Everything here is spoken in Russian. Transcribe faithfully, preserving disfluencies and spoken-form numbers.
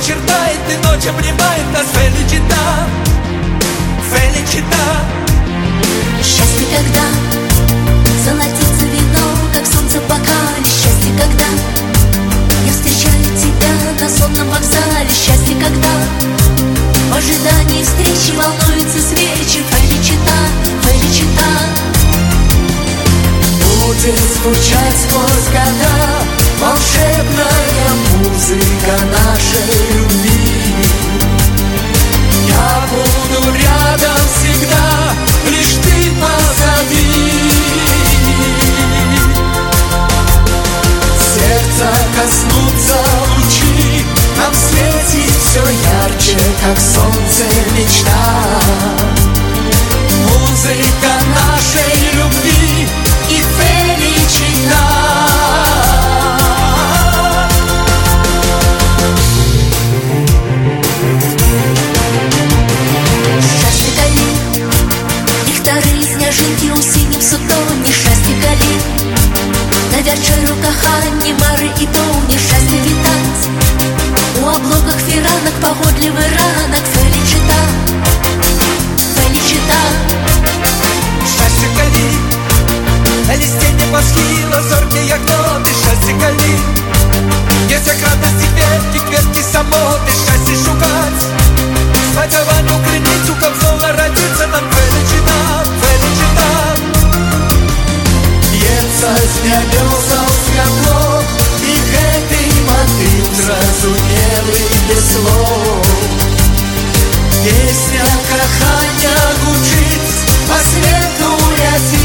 очертает и ночь обнимает нас. Феличита, феличита. Счастье, когда золотится вино, как солнце в бокале. Счастье, когда я встречаю тебя на сонном вокзале. Счастье, когда в ожидании встречи волнуются свечи. Феличита, феличита. Будет звучать сквозь года волшебная музыка нашей любви. Я буду рядом всегда, лишь ты позови. Сердца коснутся лучи, нам светит все ярче, как солнце мечта. Музыка нашей любви и феличита. Счастье кали, ліхтари, сняжинки у синім сутоні. Счастье калі на вечеру кохання, мары і повні. Счастье вітаць у облогах фіранок, погодлівы ранок. Феличита, феличита. Счастье калі на листе неба схила зоркі, як ноты. Счастье калі есть як радості кветкі, кветкі самоти. Счастье шукаць спадзяваную крыніцу, каб зноў нарадзіцца нам. Феличита, феличита. Льецца з нябёсаў святло, і гэты матыў зразумелы без слоў. Песня кахання гучыць па свету ляці.